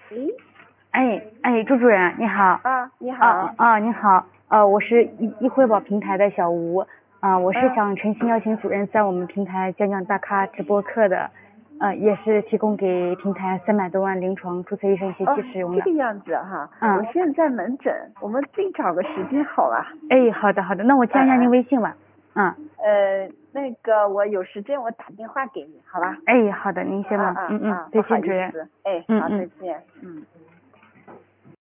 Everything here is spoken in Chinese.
咦， 朱主任你好。 你好。 你好。我是易汇宝平台的小吴。我是想诚心邀请主任在我们平台讲讲大咖直播课的，也是提供给平台300多万临床注册医生学习使用的。 这个样子哈。我现在门诊，我们另找个时间好吧？ 好的，那我加一下您微信吧。 那个我有时间我打电话给你，好吧？ 好的，您先忙。再见，主任。 好，再见。